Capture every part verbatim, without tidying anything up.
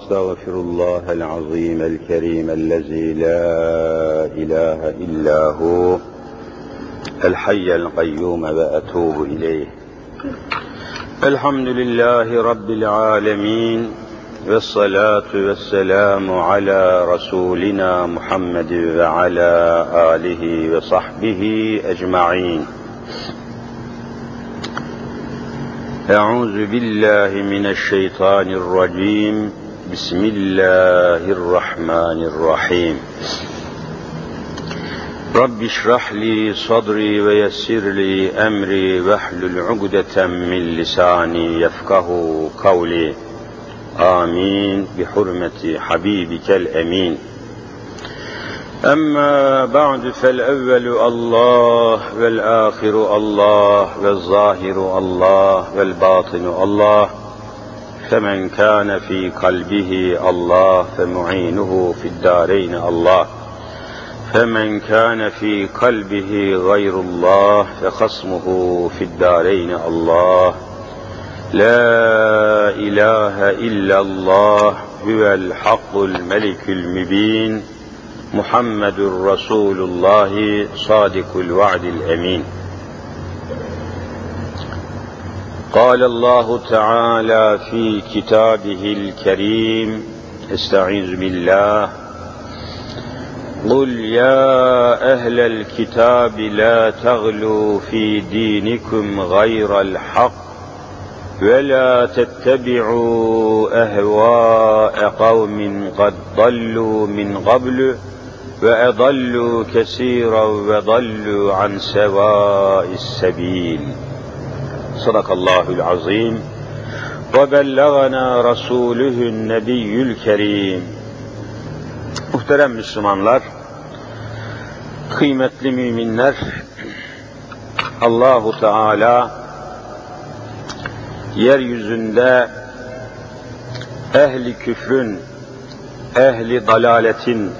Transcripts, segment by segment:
وأستغفر الله العظيم الكريم الذي لا إله إلا هو الحي القيوم وأتوب إليه. الحمد لله رب العالمين والصلاة والسلام على رسولنا محمد وعلى آله وصحبه أجمعين. أعوذ بالله من الشيطان الرجيم. بسم الله الرحمن الرحيم. رب اشرح لي صدري ويسر لي أمري واحلل عقدة من لساني يفقه قولي. آمين بحرمة حبيبك الأمين. أما بعد فالأول الله والآخر الله والظاهر الله والباطن الله، فمن كان في قلبه الله فمعينه في الدارين الله، فمن كان في قلبه غير الله فخصمه في الدارين الله. لا إله إلا الله هو الحق الملك المبين محمد رسول الله صادق الوعد الأمين. قال الله تعالى في كتابه الكريم: استعيذ بالله. قل يا أهل الكتاب لا تغلوا في دينكم غير الحق ولا تتبعوا أهواء قوم قد ضلوا من قبل وأضلوا كثيرا وضلوا عن سواء السبيل. صدق الله العظيم وبلغنا رسوله النبي الكريم. Muhterem Müslümanlar, kıymetli müminler, Allahu Teala yeryüzünde ehli küfrün, ehli dalaletin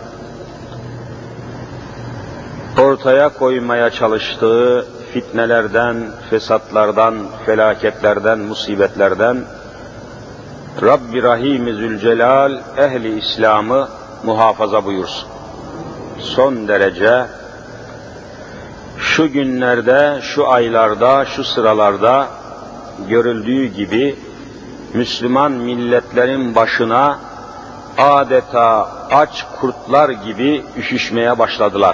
ortaya koymaya çalıştığı fitnelerden, fesatlardan, felaketlerden, musibetlerden Rabbi Rahim-i Zülcelal ehli İslam'ı muhafaza buyursun. Son derece şu günlerde, şu aylarda, şu sıralarda görüldüğü gibi Müslüman milletlerin başına adeta aç kurtlar gibi üşüşmeye başladılar.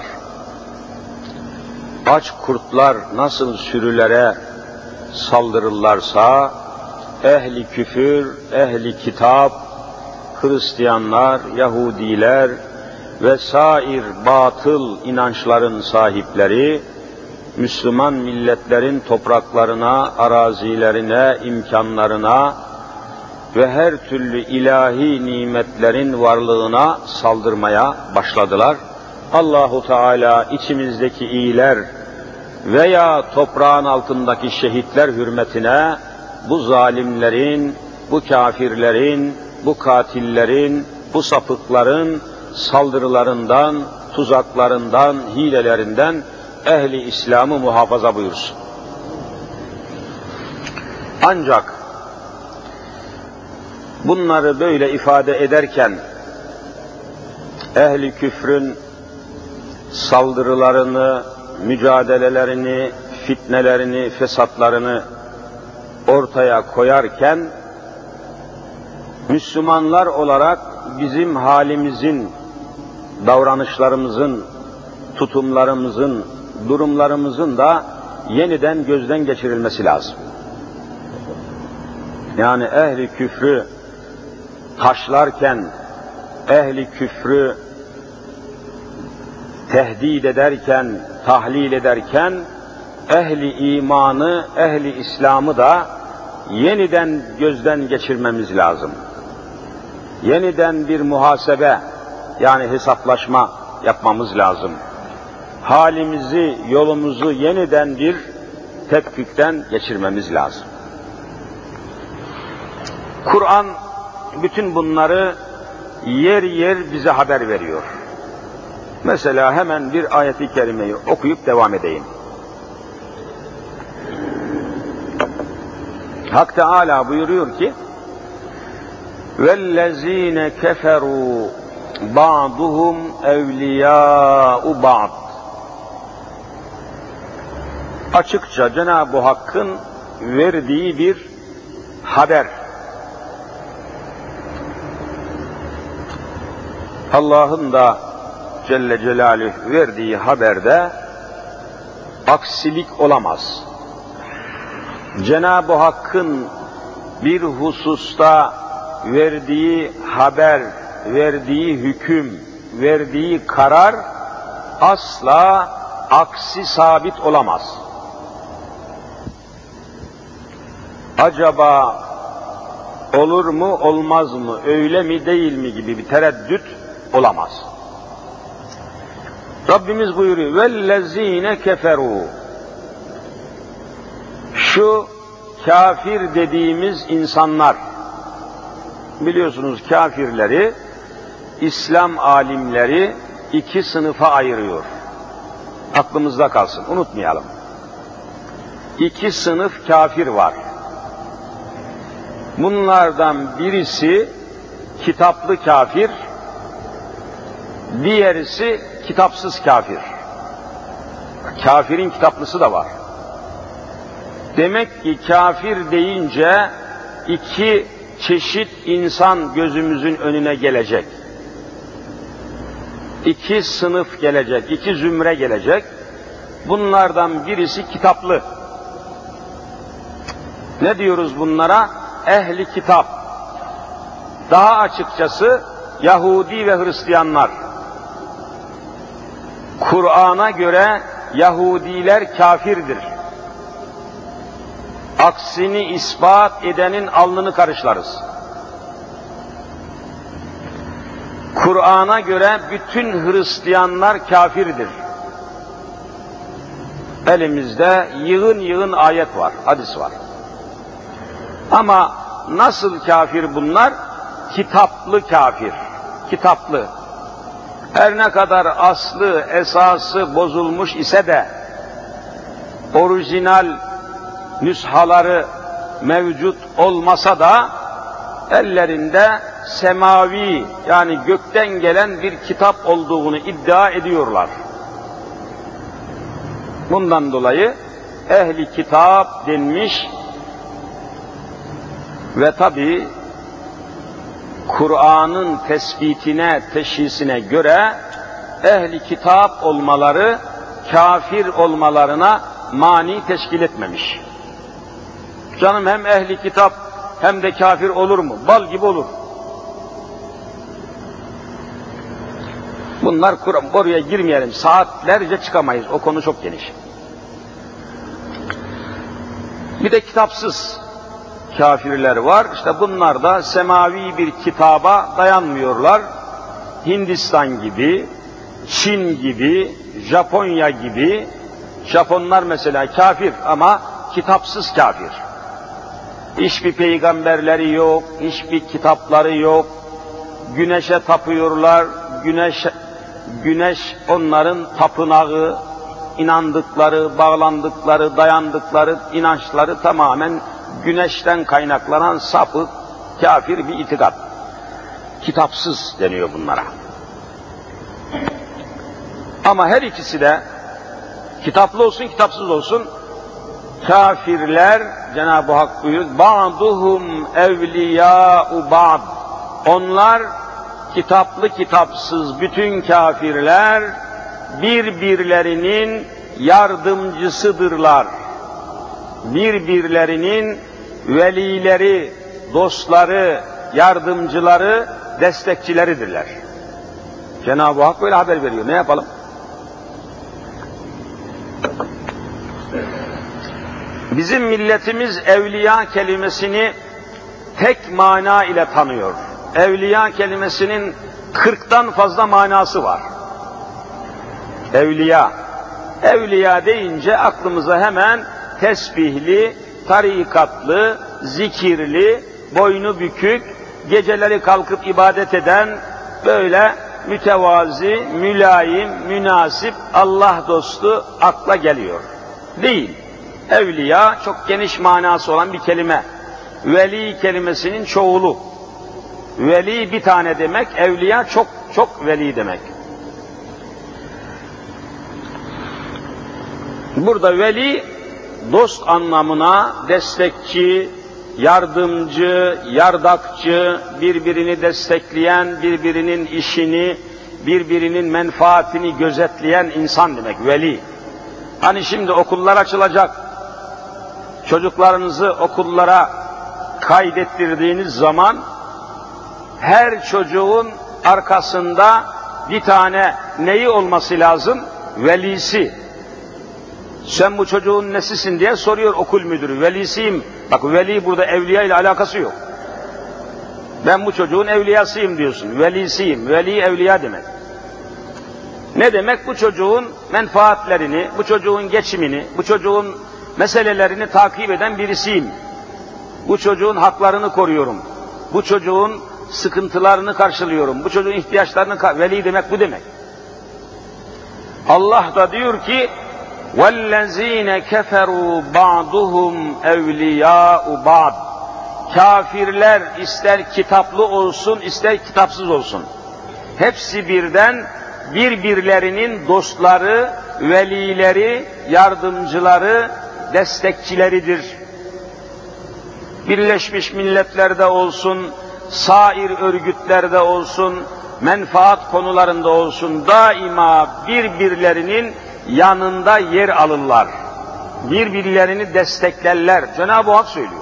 Aç kurtlar nasıl sürülere saldırırlarsa, ehli küfür, ehli kitap, Hristiyanlar, Yahudiler ve sair batıl inançların sahipleri, Müslüman milletlerin topraklarına, arazilerine, imkanlarına ve her türlü ilahi nimetlerin varlığına saldırmaya başladılar. Allahu Teala içimizdeki iyiler veya toprağın altındaki şehitler hürmetine bu zalimlerin, bu kafirlerin, bu katillerin, bu sapıkların saldırılarından, tuzaklarından, hilelerinden ehli İslam'ı muhafaza buyursun. Ancak bunları böyle ifade ederken ehli küfrün saldırılarını, mücadelelerini, fitnelerini, fesatlarını ortaya koyarken Müslümanlar olarak bizim halimizin, davranışlarımızın, tutumlarımızın, durumlarımızın da yeniden gözden geçirilmesi lazım. Yani ehli küfrü taşlarken, ehli küfrü tehdit ederken, tahlil ederken, ehli imanı, ehli İslam'ı da yeniden gözden geçirmemiz lazım. Yeniden bir muhasebe, yani hesaplaşma yapmamız lazım. Halimizi, yolumuzu yeniden bir tetkikten geçirmemiz lazım. Kur'an bütün bunları yer yer bize haber veriyor. Mesela hemen bir ayet-i kerimeyi okuyup devam edeyim. Hak Teâlâ buyuruyor ki, وَالَّذ۪ينَ كَفَرُوا بَعْضُهُمْ اَوْلِيَاءُ بَعْضٍ. Açıkça Cenab-ı Hakk'ın verdiği bir haber. Allah'ın da Celle Celaluhu verdiği haberde aksilik olamaz. Cenab-ı Hakk'ın bir hususta verdiği haber, verdiği hüküm, verdiği karar asla aksi sabit olamaz. Acaba olur mu, olmaz mı, öyle mi, değil mi gibi bir tereddüt olamaz. Rabbimiz buyuruyor, وَالَّذ۪ينَ كَفَرُوا. Şu kafir dediğimiz insanlar, biliyorsunuz kafirleri İslam alimleri iki sınıfa ayırıyor. Aklımızda kalsın, unutmayalım. İki sınıf kafir var. Bunlardan birisi kitaplı kafir, diğerisi kitapsız kafir. Kafirin kitaplısı da var. Demek ki kafir deyince iki çeşit insan gözümüzün önüne gelecek. İki sınıf gelecek, iki zümre gelecek. Bunlardan birisi kitaplı. Ne diyoruz bunlara? Ehli kitap. Daha açıkçası Yahudi ve Hristiyanlar. Kur'an'a göre Yahudiler kafirdir. Aksini ispat edenin alnını karışlarız. Kur'an'a göre bütün Hristiyanlar kafirdir. Elimizde yığın yığın ayet var, hadis var. Ama nasıl kafir bunlar? Kitaplı kafir. Kitaplı. Her ne kadar aslı, esası bozulmuş ise de orijinal nüshaları mevcut olmasa da ellerinde semavi, yani gökten gelen bir kitap olduğunu iddia ediyorlar. Bundan dolayı ehli kitap denmiş ve tabi Kur'an'ın tespitine, teşhisine göre ehli kitap olmaları kafir olmalarına mani teşkil etmemiş. Canım hem ehli kitap hem de kafir olur mu? Bal gibi olur. Bunlar Kur'an, oraya girmeyelim. Saatlerce çıkamayız. O konu çok geniş. Bir de kitapsız kafirler var. İşte bunlar da semavi bir kitaba dayanmıyorlar. Hindistan gibi, Çin gibi, Japonya gibi. Japonlar mesela kafir ama kitapsız kafir. Hiçbir peygamberleri yok, hiçbir kitapları yok. Güneşe tapıyorlar. Güneş güneş onların tapınağı, inandıkları, bağlandıkları, dayandıkları inançları tamamen güneşten kaynaklanan sapık, kafir bir itikat. Kitapsız deniyor bunlara. Ama her ikisi de kitaplı olsun, kitapsız olsun, kafirler, Cenab-ı Hak buyuruyor, ba'duhum evliyâ'u ba'd. Onlar kitaplı kitapsız bütün kafirler birbirlerinin yardımcısıdırlar. Birbirlerinin velileri, dostları, yardımcıları, destekçileridirler. Cenab-ı Hak böyle haber veriyor. Ne yapalım? Bizim milletimiz evliya kelimesini tek mana ile tanıyor. Evliya kelimesinin kırktan fazla manası var. Evliya. Evliya deyince aklımıza hemen tesbihli, tarikatlı, zikirli, boynu bükük, geceleri kalkıp ibadet eden, böyle mütevazi, mülayim, münasip, Allah dostu akla geliyor. Değil. Evliya çok geniş manası olan bir kelime. Veli kelimesinin çoğulu. Veli bir tane demek, evliya çok çok veli demek. Burada veli dost anlamına destekçi, yardımcı, yardakçı, birbirini destekleyen, birbirinin işini, birbirinin menfaatini gözetleyen insan demek veli. Hani şimdi okullar açılacak, çocuklarınızı okullara kaydettirdiğiniz zaman her çocuğun arkasında bir tane neyi olması lazım? Velisi. Sen bu çocuğun nesisin diye soruyor okul müdürü. Velisiyim. Bak veli burada evliya ile alakası yok. Ben bu çocuğun evliyasıyım diyorsun. Velisiyim. Veli evliya demek. Ne demek? Bu çocuğun menfaatlerini, bu çocuğun geçimini, bu çocuğun meselelerini takip eden birisiyim. Bu çocuğun haklarını koruyorum. Bu çocuğun sıkıntılarını karşılıyorum. Bu çocuğun ihtiyaçlarını kar- veli demek bu demek. Allah da diyor ki وَالَّذ۪ينَ كَفَرُوا بَعْضُهُمْ اَوْلِيَاءُ بَعْضٍ. Kafirler ister kitaplı olsun, ister kitapsız olsun. Hepsi birden birbirlerinin dostları, velileri, yardımcıları, destekçileridir. Birleşmiş Milletler'de olsun, sair örgütlerde olsun, menfaat konularında olsun daima birbirlerinin yanında yer alırlar. Birbirlerini desteklerler. Cenab-ı Hak söylüyor.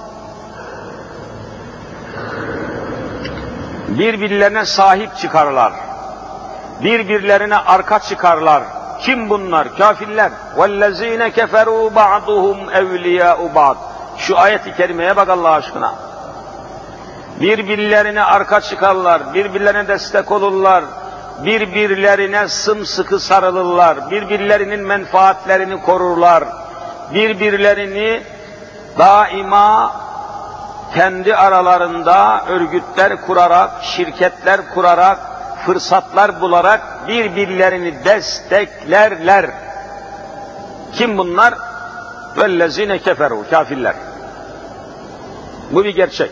Birbirlerine sahip çıkarlar. Birbirlerine arka çıkarlar. Kim bunlar? Kafirler. وَالَّذ۪ينَ كَفَرُوا بَعْضُهُمْ اَوْلِيَاءُ بَعْضٍ. Şu ayet-i kerimeye bak Allah aşkına. Birbirlerine arka çıkarlar, birbirlerine destek olurlar, birbirlerine sımsıkı sarılırlar, birbirlerinin menfaatlerini korurlar, birbirlerini daima kendi aralarında örgütler kurarak, şirketler kurarak, fırsatlar bularak birbirlerini desteklerler. Kim bunlar? وَالَّذ۪ينَ كَفَرُوا. Kafirler. Bu bir gerçek.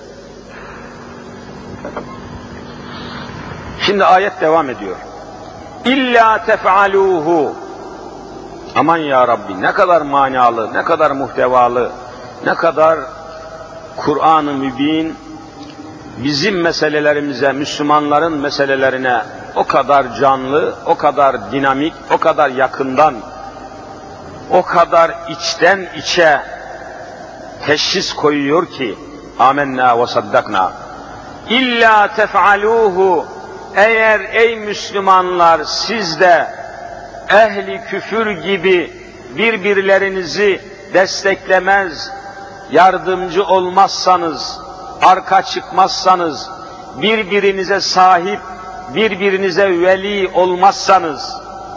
Şimdi ayet devam ediyor. İlla tef'aluhu. Aman ya Rabbi, ne kadar manalı, ne kadar muhtevalı, ne kadar Kur'an-ı Mübin bizim meselelerimize, Müslümanların meselelerine o kadar canlı, o kadar dinamik, o kadar yakından, o kadar içten içe teşhis koyuyor ki amenna ve saddakna. İlla tef'aluhu. Eğer ey Müslümanlar siz de ehli küfür gibi birbirlerinizi desteklemez, yardımcı olmazsanız, arka çıkmazsanız, birbirinize sahip, birbirinize veli olmazsanız,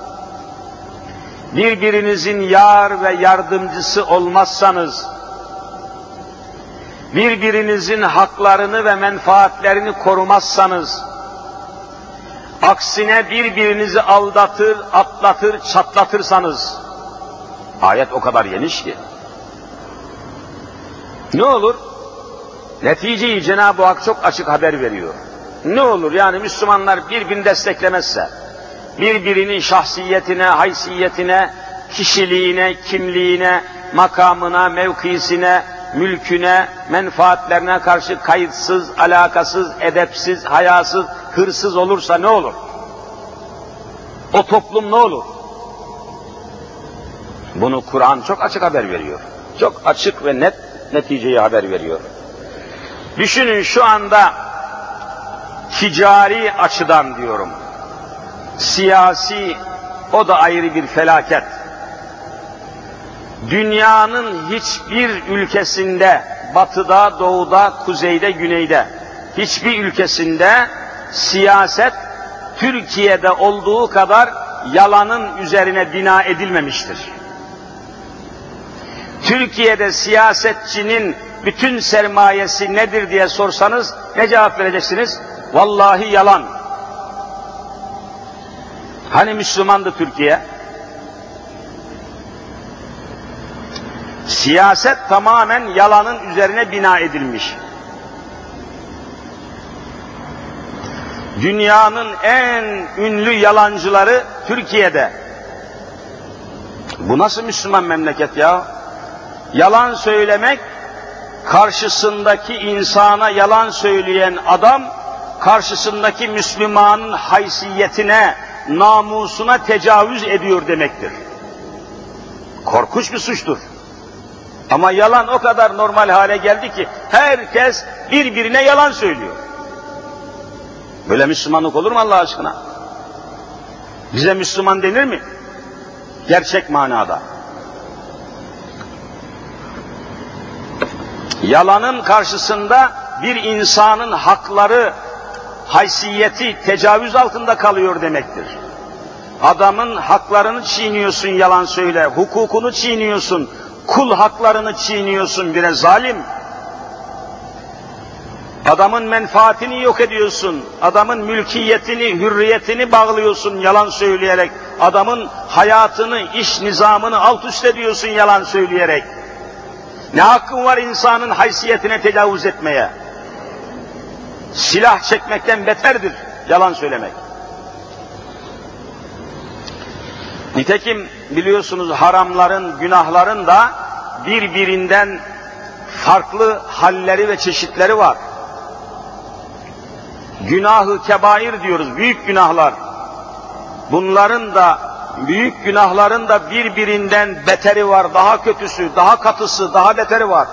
birbirinizin yar ve yardımcısı olmazsanız, birbirinizin haklarını ve menfaatlerini korumazsanız, aksine birbirinizi aldatır, atlatır, çatlatırsanız, ayet o kadar geniş ki, ne olur? Neticeyi Cenab-ı Hak çok açık haber veriyor. Ne olur yani Müslümanlar birbirini desteklemezse, birbirinin şahsiyetine, haysiyetine, kişiliğine, kimliğine, makamına, mevkisine, mülküne, menfaatlerine karşı kayıtsız, alakasız, edepsiz, hayasız, hırsız olursa ne olur? O toplum ne olur? Bunu Kur'an çok açık haber veriyor. Çok açık ve net neticeyi haber veriyor. Düşünün şu anda ticari açıdan diyorum, siyasi, o da ayrı bir felaket. Dünyanın hiçbir ülkesinde, batıda, doğuda, kuzeyde, güneyde, hiçbir ülkesinde siyaset Türkiye'de olduğu kadar yalanın üzerine bina edilmemiştir. Türkiye'de siyasetçinin bütün sermayesi nedir diye sorsanız ne cevap vereceksiniz? Vallahi yalan. Hani Müslümandı Türkiye? Siyaset tamamen yalanın üzerine bina edilmiş. Dünyanın en ünlü yalancıları Türkiye'de. Bu nasıl Müslüman memleket ya? Yalan söylemek, karşısındaki insana yalan söyleyen adam, karşısındaki Müslümanın haysiyetine, namusuna tecavüz ediyor demektir. Korkunç bir suçtur. Ama yalan o kadar normal hale geldi ki herkes birbirine yalan söylüyor. Böyle Müslümanlık olur mu Allah aşkına? Bize Müslüman denir mi? Gerçek manada. Yalanın karşısında bir insanın hakları, haysiyeti tecavüz altında kalıyor demektir. Adamın haklarını çiğniyorsun yalan söyle, hukukunu çiğniyorsun, kul haklarını çiğniyorsun, bire zalim. Adamın menfaatini yok ediyorsun, adamın mülkiyetini, hürriyetini bağlıyorsun yalan söyleyerek, adamın hayatını, iş nizamını alt üst ediyorsun yalan söyleyerek. Ne hakkın var insanın haysiyetine tecavüz etmeye? Silah çekmekten beterdir yalan söylemek. Nitekim biliyorsunuz haramların, günahların da birbirinden farklı halleri ve çeşitleri var. Günah-ı kebair diyoruz, büyük günahlar. Bunların da, büyük günahların da birbirinden beteri var, daha kötüsü, daha katısı, daha beteri var.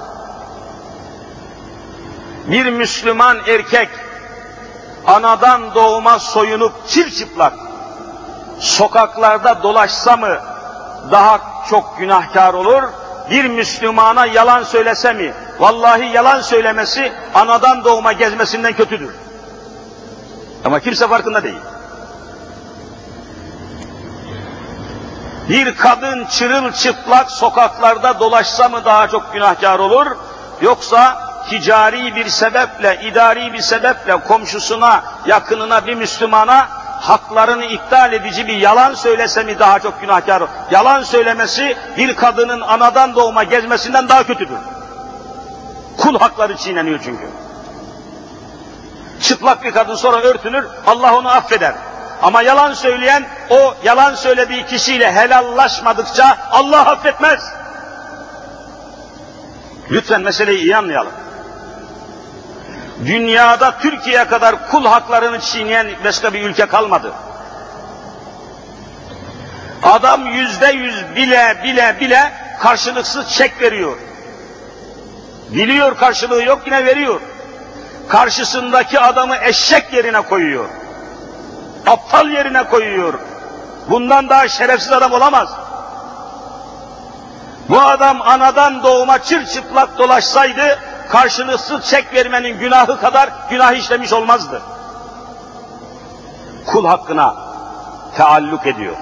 Bir Müslüman erkek, anadan doğma soyunup çırçıplak, sokaklarda dolaşsa mı daha çok günahkar olur? Bir Müslümana yalan söylese mi? Vallahi yalan söylemesi anadan doğma gezmesinden kötüdür. Ama kimse farkında değil. Bir kadın çırılçıplak sokaklarda dolaşsa mı daha çok günahkar olur? Yoksa ticari bir sebeple, idari bir sebeple komşusuna, yakınına, bir Müslümana haklarını iptal edici bir yalan söylese mi daha çok günahkar olur? Yalan söylemesi bir kadının anadan doğma gezmesinden daha kötüdür. Kul hakları çiğneniyor çünkü. Çıplak bir kadın sonra örtünür, Allah onu affeder. Ama yalan söyleyen, o yalan söylediği kişiyle helallaşmadıkça Allah affetmez. Lütfen meseleyi iyi anlayalım. Dünyada Türkiye kadar kul haklarını çiğneyen başka bir ülke kalmadı. Adam yüzde yüz bile bile bile karşılıksız çek veriyor. Biliyor karşılığı yok, yine veriyor. Karşısındaki adamı eşek yerine koyuyor. Aptal yerine koyuyor. Bundan daha şerefsiz adam olamaz. Bu adam anadan doğma çırçıplak dolaşsaydı, karşılıksız çek vermenin günahı kadar günah işlemiş olmazdı. Kul hakkına taalluk ediyor.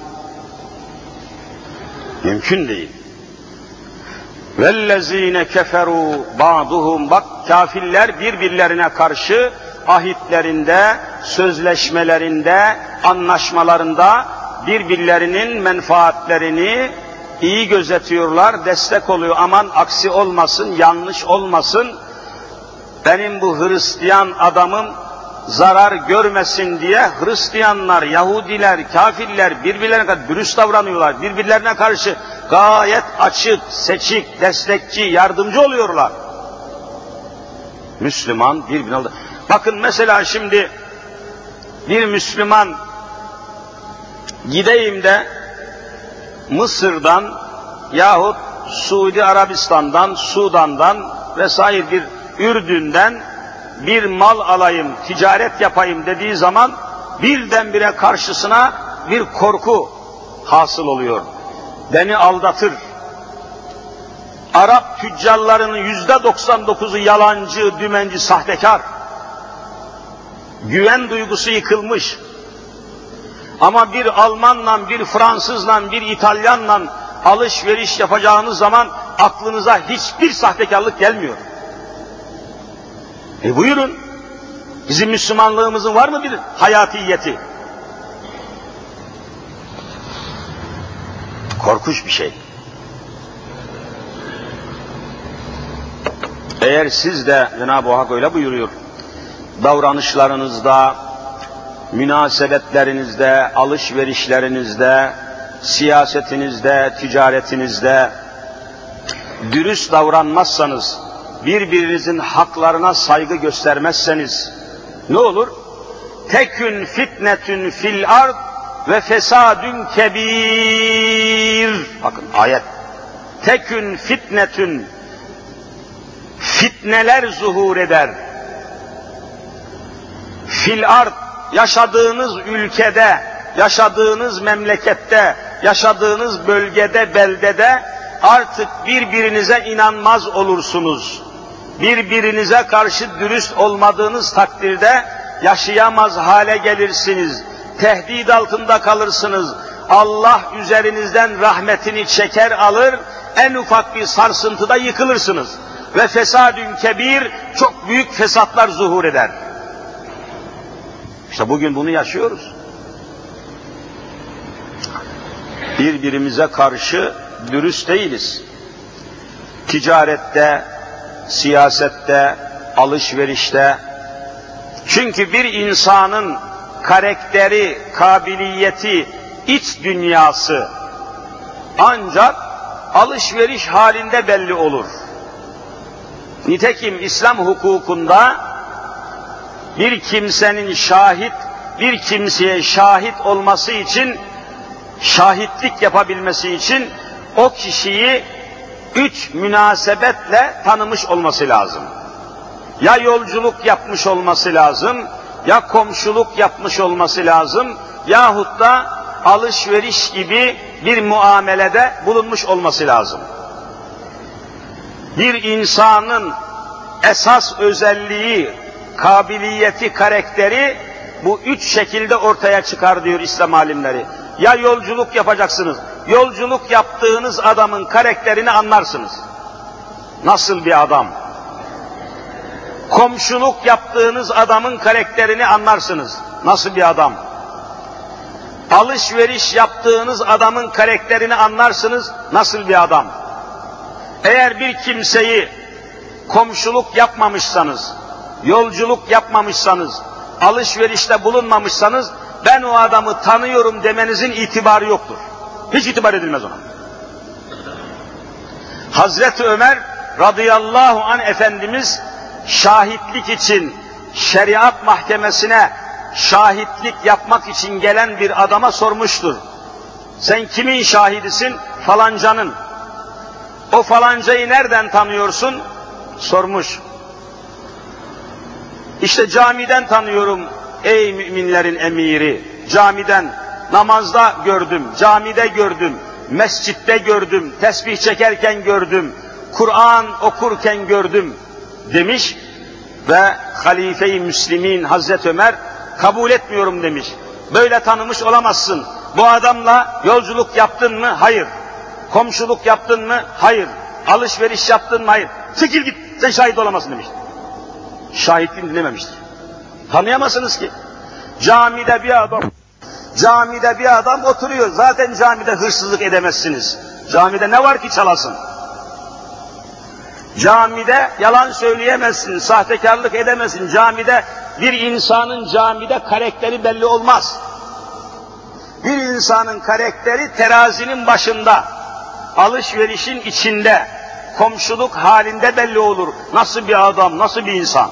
Mümkün değil. وَالَّذ۪ينَ كَفَرُوا بَعْضُهُمْ Bak kafirler birbirlerine karşı ahitlerinde, sözleşmelerinde, anlaşmalarında birbirlerinin menfaatlerini iyi gözetiyorlar, destek oluyor. Aman aksi olmasın, yanlış olmasın, benim bu Hristiyan adamım zarar görmesin diye Hristiyanlar, Yahudiler, kafirler birbirlerine karşı dürüst davranıyorlar. Birbirlerine karşı gayet açık, seçik, destekçi, yardımcı oluyorlar. Müslüman birbirine... Bakın mesela şimdi bir Müslüman gideyim de Mısır'dan yahut Suudi Arabistan'dan, Sudan'dan vesaire bir Ürdün'den bir mal alayım, ticaret yapayım dediği zaman birdenbire karşısına bir korku hasıl oluyor. Beni aldatır. Arap tüccarlarının yüzde doksan dokuzu yalancı, dümenci, sahtekar. Güven duygusu yıkılmış. Ama bir Almanla, bir Fransızla, bir İtalyanla alışveriş yapacağınız zaman aklınıza hiçbir sahtekarlık gelmiyor. E buyurun, bizim Müslümanlığımızın var mı bir hayatiyeti? Korkunç bir şey. Eğer siz de, Cenab-ı Hak öyle buyuruyor, davranışlarınızda, münasebetlerinizde, alışverişlerinizde, siyasetinizde, ticaretinizde dürüst davranmazsanız, birbirinizin haklarına saygı göstermezseniz ne olur? Tekün fitnetün fil ard ve fesadün kebir. Bakın ayet. Tekün fitnetün, fitneler zuhur eder. Fil ard, yaşadığınız ülkede, yaşadığınız memlekette, yaşadığınız bölgede, beldede artık birbirinize inanmaz olursunuz. Birbirinize karşı dürüst olmadığınız takdirde yaşayamaz hale gelirsiniz. Tehdit altında kalırsınız. Allah üzerinizden rahmetini çeker alır, en ufak bir sarsıntıda yıkılırsınız. Ve fesadün kebir, çok büyük fesatlar zuhur eder. İşte bugün bunu yaşıyoruz. Birbirimize karşı dürüst değiliz. Ticarette, siyasette, alışverişte. Çünkü bir insanın karakteri, kabiliyeti, iç dünyası ancak alışveriş halinde belli olur. Nitekim İslam hukukunda bir kimsenin şahit, bir kimseye şahit olması için, şahitlik yapabilmesi için o kişiyi üç münasebetle tanımış olması lazım. Ya yolculuk yapmış olması lazım, ya komşuluk yapmış olması lazım, yahut da alışveriş gibi bir muamelede bulunmuş olması lazım. Bir insanın esas özelliği, kabiliyeti, karakteri bu üç şekilde ortaya çıkar diyor İslam alimleri. Ya yolculuk yapacaksınız, yolculuk yaptığınız adamın karakterini anlarsınız. Nasıl bir adam? Komşuluk yaptığınız adamın karakterini anlarsınız. Nasıl bir adam? Alışveriş yaptığınız adamın karakterini anlarsınız. Nasıl bir adam? Eğer bir kimseyi komşuluk yapmamışsanız, yolculuk yapmamışsanız, alışverişte bulunmamışsanız, ben o adamı tanıyorum demenizin itibarı yoktur. Hiç itibar edilmez ona. Hazreti Ömer radıyallahu anh Efendimiz şahitlik için şeriat mahkemesine şahitlik yapmak için gelen bir adama sormuştur. Sen kimin şahidisin? Falancanın. O falancayı nereden tanıyorsun? Sormuş. İşte camiden tanıyorum ey müminlerin emiri. Camiden, namazda gördüm, camide gördüm, mescitte gördüm, tesbih çekerken gördüm, Kur'an okurken gördüm demiş ve Halife-i Müslimin Hazreti Ömer kabul etmiyorum demiş. Böyle tanımış olamazsın. Bu adamla yolculuk yaptın mı? Hayır. Komşuluk yaptın mı? Hayır. Alışveriş yaptın mı? Hayır. Çekil git, sen şahit olamazsın demiş. Şahitliğini dinlememiştir. Tanıyamazsınız ki. Camide bir adam, camide bir adam oturuyor. Zaten camide hırsızlık edemezsiniz. Camide ne var ki çalasın? Camide yalan söyleyemezsin, sahtekarlık edemezsin. Camide bir insanın camide karakteri belli olmaz. Bir insanın karakteri terazinin başında, alışverişin içinde, komşuluk halinde belli olur. Nasıl bir adam, nasıl bir insan?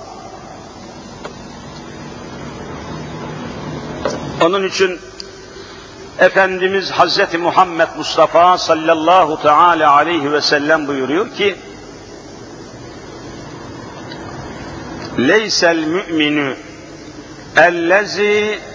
Onun için Efendimiz Hazreti Muhammed Mustafa sallallahu teala aleyhi ve sellem buyuruyor ki leysel mü'minü ellezi,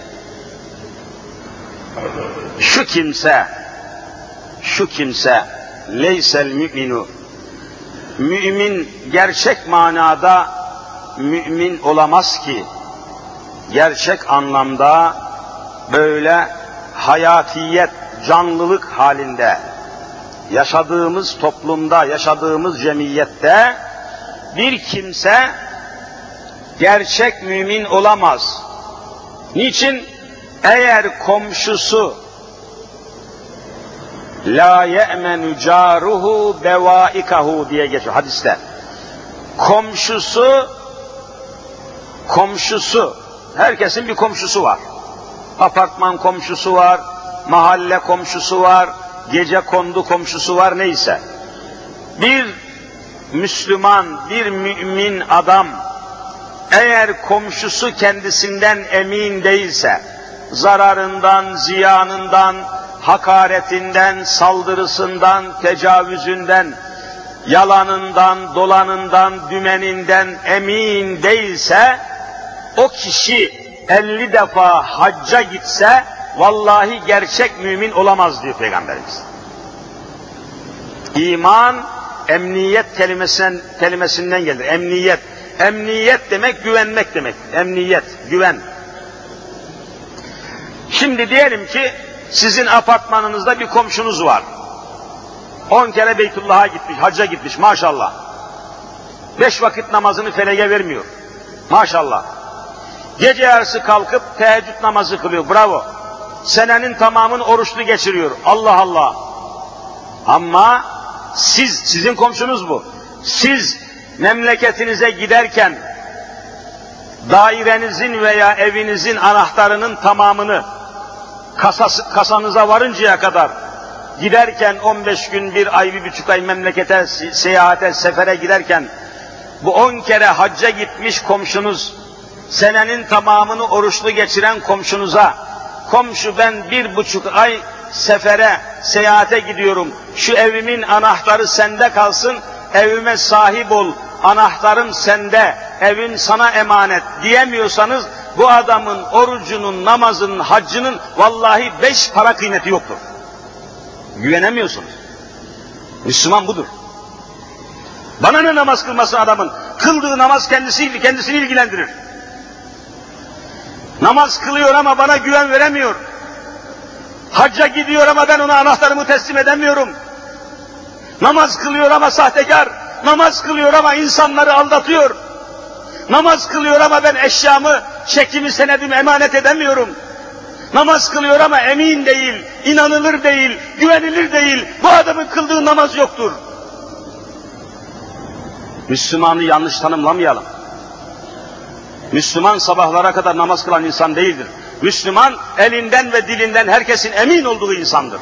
şu kimse şu kimse leysel mü'minu, mümin gerçek manada mümin olamaz ki, gerçek anlamda böyle hayatiyet, canlılık halinde yaşadığımız toplumda, yaşadığımız cemiyette bir kimse gerçek mümin olamaz. Niçin? Eğer komşusu la ye'menu caruhu bevaikahu diye geçiyor hadiste. Komşusu komşusu, herkesin bir komşusu var. Apartman komşusu var, mahalle komşusu var, gece kondu komşusu var, neyse. Bir Müslüman, bir mümin adam eğer komşusu kendisinden emin değilse, zararından, ziyanından, hakaretinden, saldırısından, tecavüzünden, yalanından, dolanından, dümeninden emin değilse, o kişi elli defa hacca gitse, vallahi gerçek mümin olamaz diyor Peygamberimiz. İman, emniyet kelimesinden, kelimesinden gelir. Emniyet. Emniyet demek güvenmek demek. Emniyet, güven. Şimdi diyelim ki sizin apartmanınızda bir komşunuz var. On kere Beytullah'a gitmiş, hacca gitmiş maşallah. Beş vakit namazını felege vermiyor. Maşallah. Gece yarısı kalkıp teheccüd namazı kılıyor. Bravo. Senenin tamamını oruçlu geçiriyor. Allah Allah. Ama siz, sizin komşunuz bu. Siz memleketinize giderken dairenizin veya evinizin anahtarının tamamını kasası, kasanıza varıncaya kadar giderken on beş gün, bir ay, bir buçuk ay memlekete, seyahate, sefere giderken bu on kere hacca gitmiş komşunuz, senenin tamamını oruçlu geçiren komşunuza, komşu ben bir buçuk ay sefere, seyahate gidiyorum, şu evimin anahtarı sende kalsın, evime sahip ol, anahtarım sende, evin sana emanet diyemiyorsanız, bu adamın orucunun, namazının, haccının vallahi beş para kıymeti yoktur. Güvenemiyorsunuz. Müslüman budur. Bana ne namaz kılması adamın? Kıldığı namaz kendisi, kendisini ilgilendirir. Namaz kılıyor ama bana güven veremiyor. Hacca gidiyor ama ben ona anahtarımı teslim edemiyorum. Namaz kılıyor ama sahtekar. Namaz kılıyor ama insanları aldatıyor. Namaz kılıyor ama ben eşyamı, çekimi, senedimi emanet edemiyorum. Namaz kılıyor ama emin değil, inanılır değil, güvenilir değil. Bu adamın kıldığı namaz yoktur. Müslümanı yanlış tanımlamayalım. Müslüman sabahlara kadar namaz kılan insan değildir. Müslüman elinden ve dilinden herkesin emin olduğu insandır.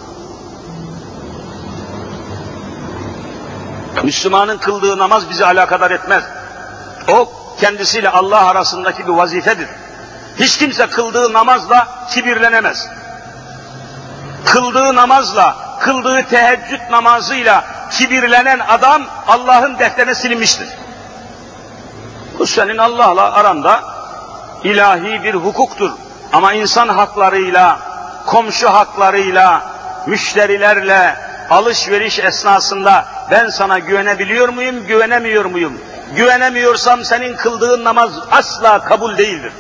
Müslümanın kıldığı namaz bizi alakadar etmez. O kendisiyle Allah arasındaki bir vazifedir. Hiç kimse kıldığı namazla kibirlenemez. Kıldığı namazla, kıldığı teheccüd namazıyla kibirlenen adam Allah'ın defterine silinmiştir. Bu senin Allah'la aranda ilahi bir hukuktur. Ama insan haklarıyla, komşu haklarıyla, müşterilerle, alışveriş esnasında ben sana güvenebiliyor muyum, güvenemiyor muyum? Güvenemiyorsam senin kıldığın namaz asla kabul değildir.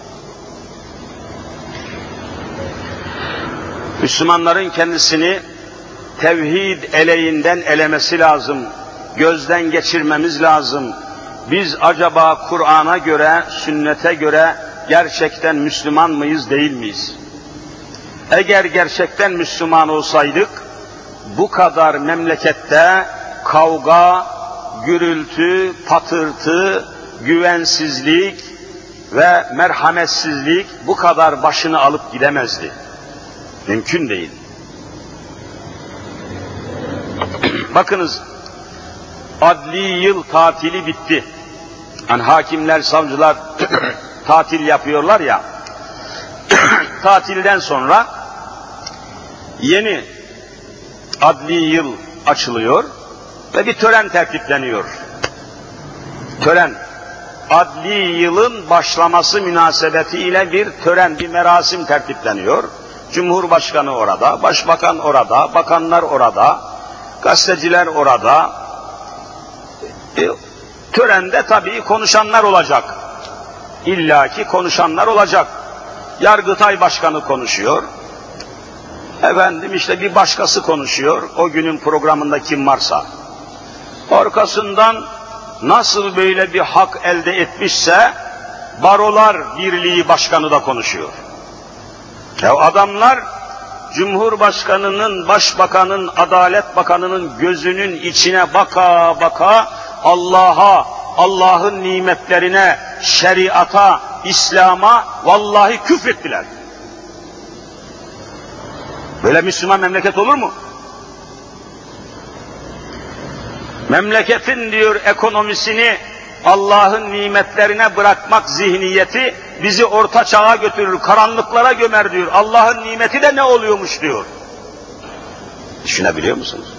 Müslümanların kendisini tevhid eleğinden elemesi lazım, gözden geçirmemiz lazım. Biz acaba Kur'an'a göre, sünnete göre gerçekten Müslüman mıyız, değil miyiz? Eğer gerçekten Müslüman olsaydık, bu kadar memlekette kavga, gürültü, patırtı, güvensizlik ve merhametsizlik bu kadar başını alıp gidemezdi. Mümkün değil. Bakınız, adli yıl tatili bitti. Yani hakimler, savcılar tatil yapıyorlar ya, tatilden sonra yeni adli yıl açılıyor ve bir tören tertipleniyor. Tören, adli yılın başlaması münasebetiyle bir tören, bir merasim tertipleniyor. Cumhurbaşkanı orada, başbakan orada, bakanlar orada, gazeteciler orada. E, törende tabii konuşanlar olacak. İlla ki konuşanlar olacak. Yargıtay Başkanı konuşuyor. Efendim işte bir başkası konuşuyor. O günün programında kim varsa. Arkasından nasıl böyle bir hak elde etmişse Barolar Birliği Başkanı da konuşuyor. Ya adamlar Cumhurbaşkanının, Başbakanın, Adalet Bakanının gözünün içine baka baka Allah'a, Allah'ın nimetlerine, şeriata, İslam'a vallahi küfrettiler. Böyle Müslüman memleket olur mu? Memleketin diyor ekonomisini Allah'ın nimetlerine bırakmak zihniyeti bizi orta çağa götürür, karanlıklara gömer diyor. Allah'ın nimeti de ne oluyormuş diyor. Düşünebiliyor musunuz?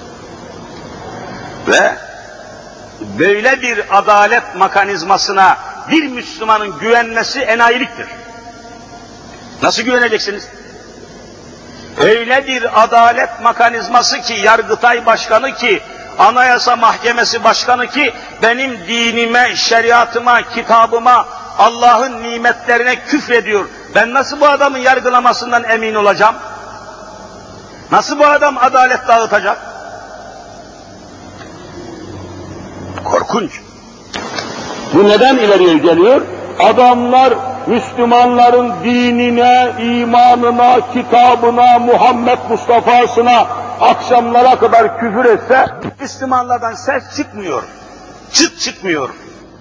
Ve böyle bir adalet mekanizmasına bir Müslümanın güvenmesi enayiliktir. Nasıl güveneceksiniz? Öyle bir adalet mekanizması ki, Yargıtay Başkanı ki, Anayasa Mahkemesi Başkanı ki, benim dinime, şeriatıma, kitabıma, Allah'ın nimetlerine küfrediyor. Ben nasıl bu adamın yargılamasından emin olacağım? Nasıl bu adam adalet dağıtacak? Korkunç. Bu neden ileriye geliyor? Adamlar Müslümanların dinine, imanına, kitabına, Muhammed Mustafa'sına akşamlara kadar küfür etse, Müslümanlardan ses çıkmıyor. Çıt çıkmıyor.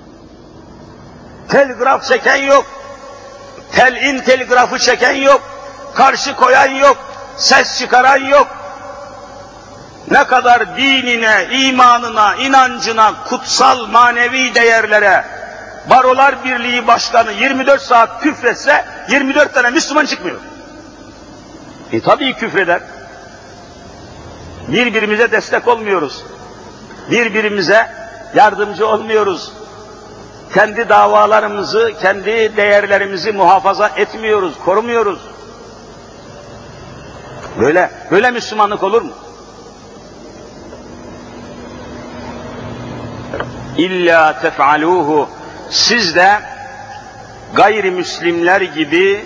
Telgraf çeken yok. Telin telgrafı çeken yok. Karşı koyan yok. Ses çıkaran yok. Ne kadar dinine, imanına, inancına, kutsal manevi değerlere Barolar Birliği Başkanı yirmi dört saat küfretse yirmi dört tane Müslüman çıkmıyor. E tabii küfreder. Birbirimize destek olmuyoruz. Birbirimize yardımcı olmuyoruz. Kendi davalarımızı, kendi değerlerimizi muhafaza etmiyoruz, korumuyoruz. Böyle, böyle Müslümanlık olur mu? İlla tef'aluhu, siz de gayrimüslimler gibi,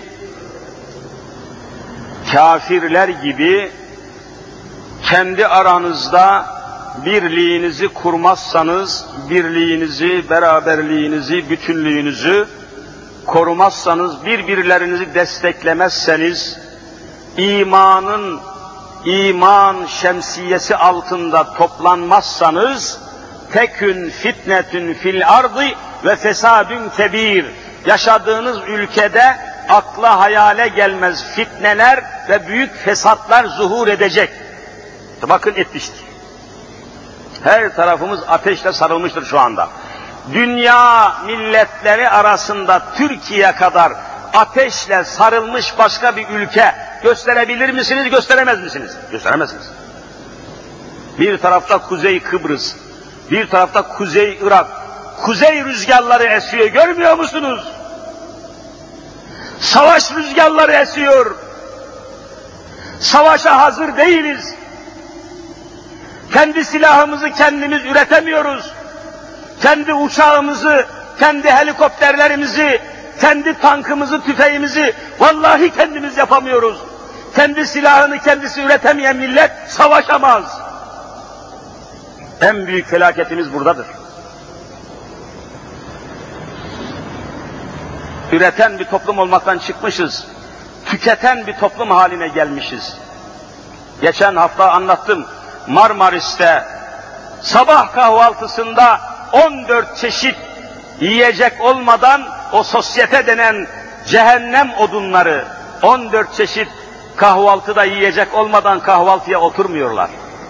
kafirler gibi kendi aranızda birliğinizi kurmazsanız, birliğinizi, beraberliğinizi, bütünlüğünüzü korumazsanız, birbirlerinizi desteklemezseniz, imanın, iman şemsiyesi altında toplanmazsanız, tekün fitnetün fil ardı ve fesadün kebir, yaşadığınız ülkede akla hayale gelmez fitneler ve büyük fesatlar zuhur edecek. Bakın etmiştir. Her tarafımız ateşle sarılmıştır şu anda. Dünya milletleri arasında Türkiye kadar ateşle sarılmış başka bir ülke gösterebilir misiniz, gösteremez misiniz? Gösteremezsiniz. Bir tarafta Kuzey Kıbrıs, bir tarafta Kuzey Irak, kuzey rüzgarları esiyor, görmüyor musunuz? Savaş rüzgarları esiyor. Savaşa hazır değiliz. Kendi silahımızı kendimiz üretemiyoruz. Kendi uçağımızı, kendi helikopterlerimizi, kendi tankımızı, tüfeğimizi vallahi kendimiz yapamıyoruz. Kendi silahını kendisi üretemeyen millet savaşamaz. En büyük felaketimiz buradadır. Üreten bir toplum olmaktan çıkmışız. Tüketen bir toplum haline gelmişiz. Geçen hafta anlattım. Marmaris'te sabah kahvaltısında on dört çeşit yiyecek olmadan o sosyete denen cehennem odunları on dört çeşit kahvaltıda yiyecek olmadan kahvaltıya oturmuyorlar.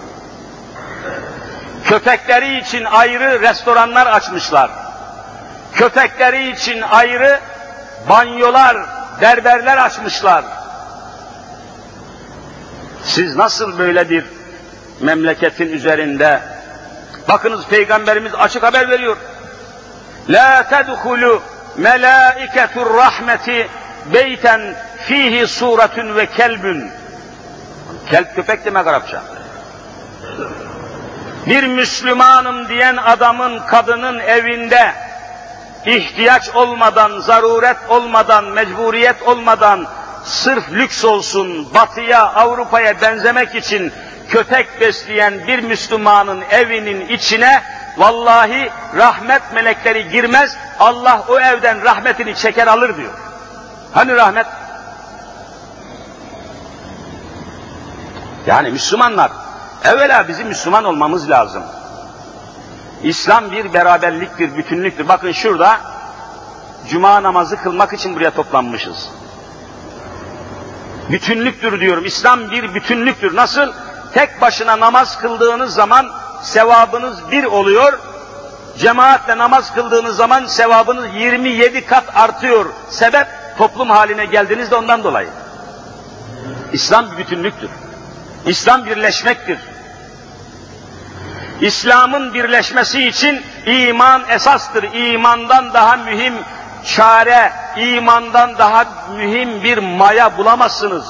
Köpekleri için ayrı restoranlar açmışlar. Köpekleri için ayrı banyolar, berberler açmışlar. Siz nasıl böyle bir memleketin üzerinde, bakınız Peygamberimiz açık haber veriyor. La tedhulu melaiketur rahmeti beyten fihi suretun ve kelbün. Kelp köpek demek Arapça. Bir Müslümanım diyen adamın, kadının evinde ihtiyaç olmadan, zaruret olmadan, mecburiyet olmadan, sırf lüks olsun, batıya, Avrupa'ya benzemek için köpek besleyen bir Müslümanın evinin içine vallahi rahmet melekleri girmez, Allah o evden rahmetini çeker alır diyor. Hani rahmet? Yani Müslümanlar, evvela bizim Müslüman olmamız lazım. İslam bir beraberliktir, bütünlüktür. Bakın şurada cuma namazı kılmak için buraya toplanmışız. Bütünlüktür diyorum. İslam bir bütünlüktür. Nasıl? Tek başına namaz kıldığınız zaman sevabınız bir oluyor. Cemaatle namaz kıldığınız zaman sevabınız yirmi yedi kat artıyor. Sebep toplum haline geldiniz de ondan dolayı. İslam bir bütünlüktür. İslam birleşmektir. İslam'ın birleşmesi için iman esastır. İmandan daha mühim çare, imandan daha mühim bir maya bulamazsınız.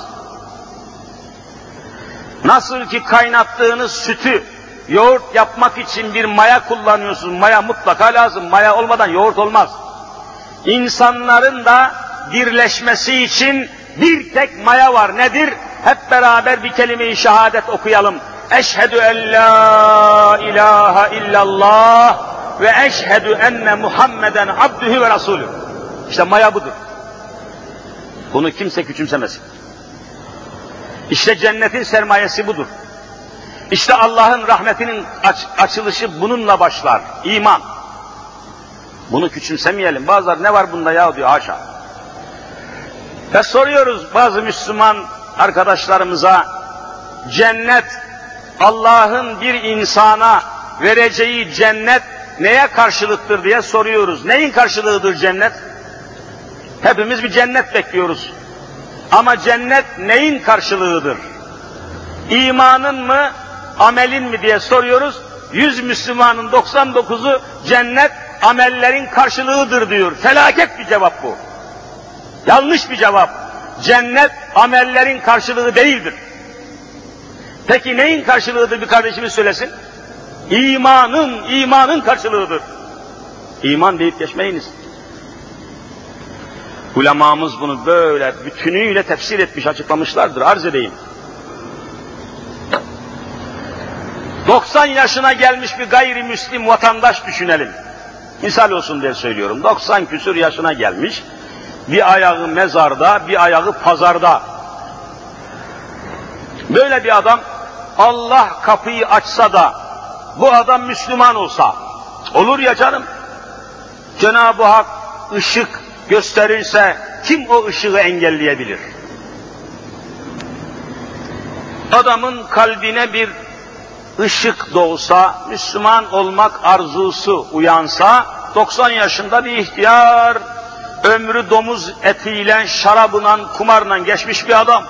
Nasıl ki kaynattığınız sütü yoğurt yapmak için bir maya kullanıyorsunuz. Maya mutlaka lazım. Maya olmadan yoğurt olmaz. İnsanların da birleşmesi için bir tek maya var. Nedir? Hep beraber bir kelime-i şehadet okuyalım. Eşhedü en la ilahe illallah ve eşhedü enne Muhammeden abdühü ve rasulü. İşte maya budur. Bunu kimse küçümsemesin. İşte cennetin sermayesi budur. İşte Allah'ın rahmetinin aç, açılışı bununla başlar. İman. Bunu küçümsemeyelim. Bazıları ne var bunda ya diyor, haşa. Ve soruyoruz bazı Müslüman arkadaşlarımıza, cennet, Allah'ın bir insana vereceği cennet neye karşılıktır diye soruyoruz. Neyin karşılığıdır cennet? Hepimiz bir cennet bekliyoruz. Ama cennet neyin karşılığıdır? İmanın mı, amelin mi diye soruyoruz. Yüz Müslümanın doksan dokuzu cennet amellerin karşılığıdır diyor. Felaket bir cevap bu. Yanlış bir cevap. Cennet amellerin karşılığı değildir. Peki neyin karşılığıdır bir kardeşimiz söylesin? İmanın, imanın karşılığıdır. İman deyip geçmeyiniz. Ulemamız bunu böyle bütünüyle tefsir etmiş, açıklamışlardır. Arz edeyim. doksan yaşına gelmiş bir gayrimüslim vatandaş düşünelim. Misal olsun diye söylüyorum. doksan küsur yaşına gelmiş, bir ayağı mezarda, bir ayağı pazarda. Böyle bir adam, Allah kapıyı açsa da bu adam Müslüman olsa, olur ya canım. Cenab-ı Hak ışık gösterirse kim o ışığı engelleyebilir? Adamın kalbine bir ışık doğsa, Müslüman olmak arzusu uyansa, doksan yaşında bir ihtiyar, ömrü domuz etiyle, şarabla, kumarla geçmiş bir adam.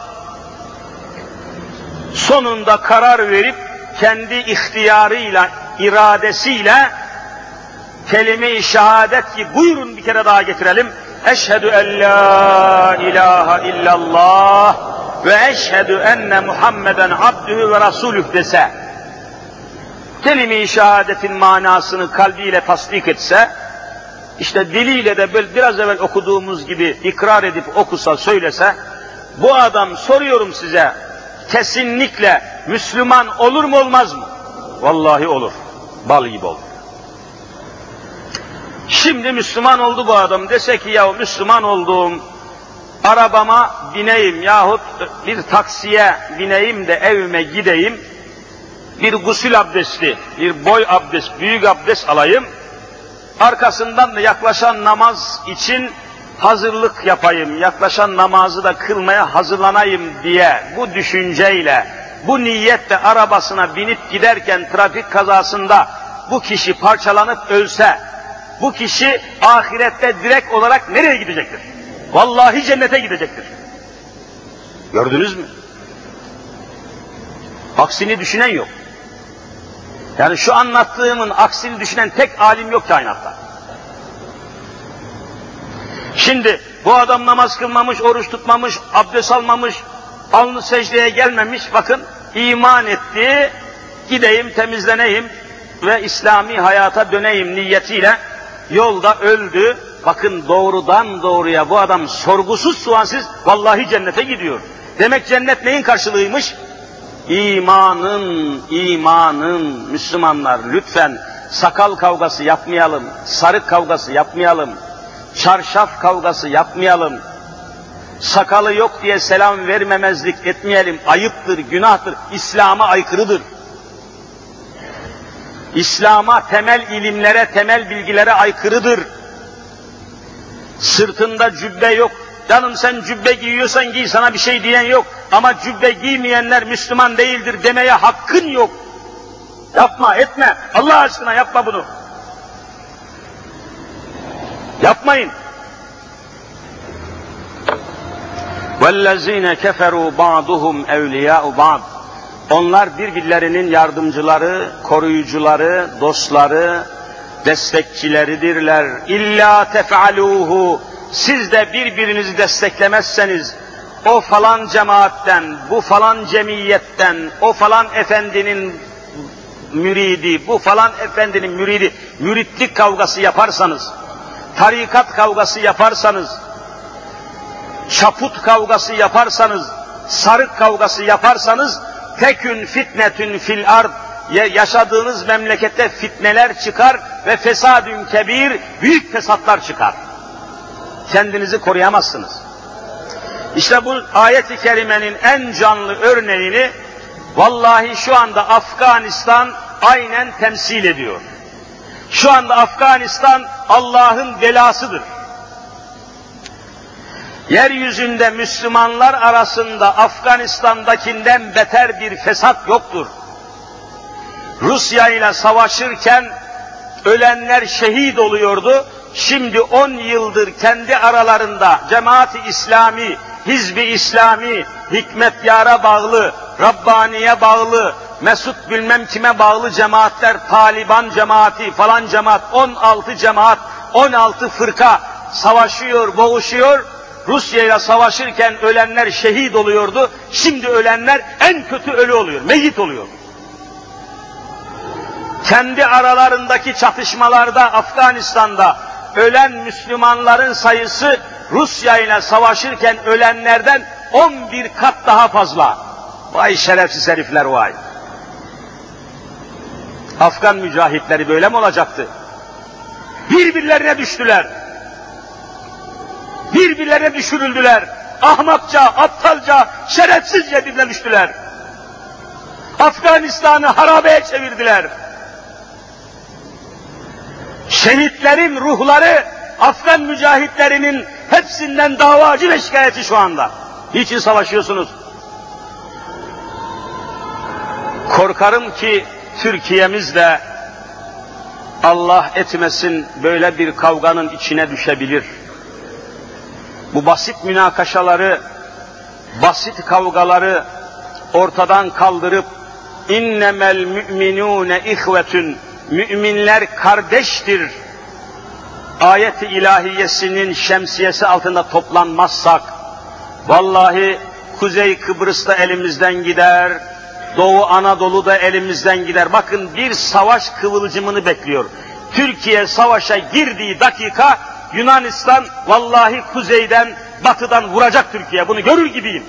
Sonunda karar verip, kendi ihtiyarıyla, iradesiyle, kelime-i şehadet ki buyurun bir kere daha getirelim. Eşhedü en la ilahe illallah ve eşhedü enne Muhammeden abdühü ve rasulüh dese, kelime-i şehadetin manasını kalbiyle tasdik etse, işte diliyle de böyle biraz evvel okuduğumuz gibi ikrar edip okusa, söylese, bu adam soruyorum size, kesinlikle Müslüman olur mu olmaz mı? Vallahi olur. Bal gibi olur. Şimdi Müslüman oldu bu adam, dese ki ya Müslüman olduğum, arabama bineyim yahut bir taksiye bineyim de evime gideyim, bir gusül abdesti, bir boy abdest, büyük abdest alayım, arkasından da yaklaşan namaz için hazırlık yapayım, yaklaşan namazı da kılmaya hazırlanayım diye bu düşünceyle, bu niyetle arabasına binip giderken trafik kazasında bu kişi parçalanıp ölse, bu kişi ahirette direkt olarak nereye gidecektir? Vallahi cennete gidecektir. Gördünüz mü? Aksini düşünen yok. Yani şu anlattığımın aksini düşünen tek alim yok kainatta. Şimdi bu adam namaz kılmamış, oruç tutmamış, abdest almamış, alnı secdeye gelmemiş, bakın iman etti, gideyim temizleneyim ve İslami hayata döneyim niyetiyle yolda öldü. Bakın doğrudan doğruya bu adam sorgusuz sualsiz vallahi cennete gidiyor. Demek cennet neyin karşılığıymış? İmanın, imanın. Müslümanlar lütfen sakal kavgası yapmayalım, sarık kavgası yapmayalım, çarşaf kavgası yapmayalım, sakalı yok diye selam vermemezlik etmeyelim, ayıptır, günahtır, İslam'a aykırıdır. İslam'a, temel ilimlere, temel bilgilere aykırıdır. Sırtında cübbe yok. Canım sen cübbe giyiyorsan giy, sana bir şey diyen yok. Ama cübbe giymeyenler Müslüman değildir demeye hakkın yok. Yapma, etme. Allah aşkına yapma bunu. Yapmayın. وَالَّذ۪ينَ كَفَرُوا بَعْضُهُمْ اَوْلِيَاءُ بَعْضٍ. Onlar birbirlerinin yardımcıları, koruyucuları, dostları, destekçileridirler. İlla tef'aluhu. Siz de birbirinizi desteklemezseniz, o falan cemaatten, bu falan cemiyetten, o falan efendinin müridi, bu falan efendinin müridi, müritlik kavgası yaparsanız, tarikat kavgası yaparsanız, çaput kavgası yaparsanız, sarık kavgası yaparsanız, tekün fitnetün fil ard, yaşadığınız memlekette fitneler çıkar ve fesadün kebir, büyük fesatlar çıkar. Kendinizi koruyamazsınız. İşte bu ayet-i kerimenin en canlı örneğini vallahi şu anda Afganistan aynen temsil ediyor. Şu anda Afganistan Allah'ın belasıdır. Yeryüzünde Müslümanlar arasında Afganistan'dakinden beter bir fesat yoktur. Rusya ile savaşırken ölenler şehit oluyordu. Şimdi on yıldır kendi aralarında Cemaat-i İslami, Hizb-i İslami, Hikmetyar'a bağlı, Rabbani'ye bağlı, Mesut bilmem kime bağlı cemaatler, Taliban cemaati falan cemaat, on altı cemaat, on altı fırka savaşıyor, boğuşuyor. Rusya ile savaşırken ölenler şehit oluyordu. Şimdi ölenler en kötü ölü oluyor, meyyit oluyor. Kendi aralarındaki çatışmalarda Afganistan'da ölen Müslümanların sayısı Rusya ile savaşırken ölenlerden on bir kat daha fazla. Vay şerefsiz herifler vay. Afgan mücahitleri böyle mi olacaktı? Birbirlerine düştüler. Birbirlerine düşürüldüler. Ahmakça, aptalca, şerefsizce birbirine düştüler. Afganistan'ı harabeye çevirdiler. Şehitlerin ruhları Afgan mücahitlerinin hepsinden davacı ve şikayetçi şu anda. Niçin savaşıyorsunuz? Korkarım ki Türkiye'miz de Allah etmesin böyle bir kavganın içine düşebilir. Bu basit münakaşaları, basit kavgaları ortadan kaldırıp innemel müminune ihvetün, müminler kardeştir ayet-i ilahiyesinin şemsiyesi altında toplanmazsak, vallahi Kuzey Kıbrıs'ta elimizden gider, Doğu Anadolu'da elimizden gider. Bakın bir savaş kıvılcımını bekliyor. Türkiye savaşa girdiği dakika Yunanistan vallahi kuzeyden, batıdan vuracak Türkiye. Bunu görür gibiyim.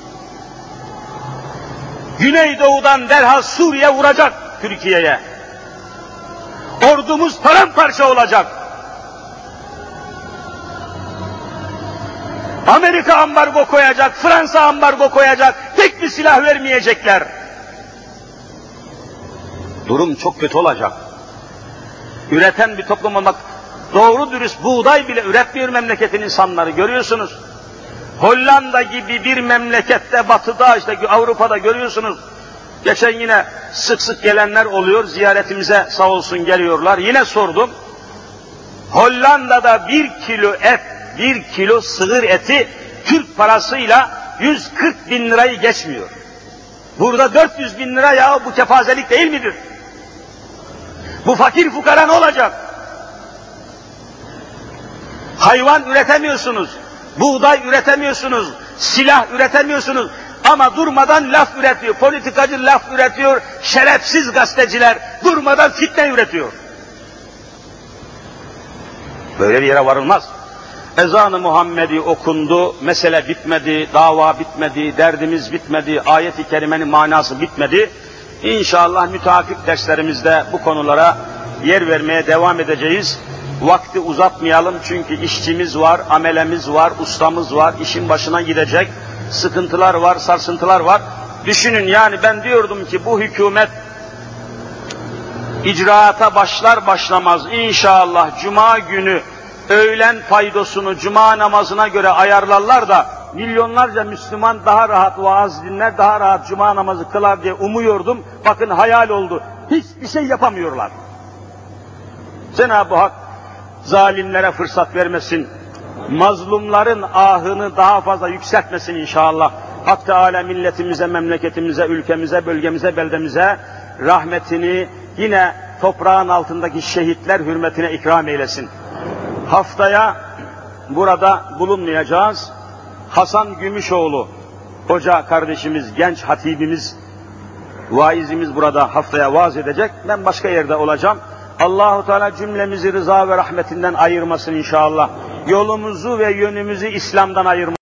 Güneydoğudan derhal Suriye vuracak Türkiye'ye. Ordumuz paramparça olacak. Amerika ambargo koyacak, Fransa ambargo koyacak, tek bir silah vermeyecekler. Durum çok kötü olacak. Üreten bir toplum olmak, doğru dürüst buğday bile üretmiyor memleketin insanları, görüyorsunuz. Hollanda gibi bir memlekette, batıda, işte Avrupa'da görüyorsunuz. Geçen yine sık sık gelenler oluyor, ziyaretimize sağ olsun geliyorlar. Yine sordum. Hollanda'da bir kilo et, bir kilo sığır eti Türk parasıyla yüz kırk bin lirayı geçmiyor. Burada dört yüz bin lira, ya bu kefazelik değil midir? Bu fakir fukara ne olacak? Hayvan üretemiyorsunuz, buğday üretemiyorsunuz, silah üretemiyorsunuz ama durmadan laf üretiyor, politikacı laf üretiyor, şerefsiz gazeteciler durmadan fitne üretiyor. Böyle bir yere varılmaz. Ezan-ı Muhammedi okundu, mesele bitmedi, dava bitmedi, derdimiz bitmedi, ayet-i kerimenin manası bitmedi. İnşallah müteakip derslerimizde bu konulara yer vermeye devam edeceğiz. Vakti uzatmayalım çünkü işçimiz var, amelemiz var, ustamız var, işin başına gidecek. Sıkıntılar var, sarsıntılar var. Düşünün yani, ben diyordum ki bu hükümet icraata başlar başlamaz inşallah Cuma günü öğlen paydosunu Cuma namazına göre ayarlarlar da milyonlarca Müslüman daha rahat vaaz dinler, daha rahat Cuma namazı kılar diye umuyordum. Bakın hayal oldu. Hiçbir şey yapamıyorlar. Cenab-ı Hak zalimlere fırsat vermesin. Mazlumların ahını daha fazla yükseltmesin inşallah. Hak Teâlâ milletimize, memleketimize, ülkemize, bölgemize, beldemize rahmetini yine toprağın altındaki şehitler hürmetine ikram eylesin. Haftaya burada bulunmayacağız. Hasan Gümüşoğlu hoca kardeşimiz, genç hatibimiz, vaizimiz burada haftaya vaaz edecek. Ben başka yerde olacağım. Allah-u Teala cümlemizi rıza ve rahmetinden ayırmasın inşallah. Yolumuzu ve yönümüzü İslam'dan ayırmasın.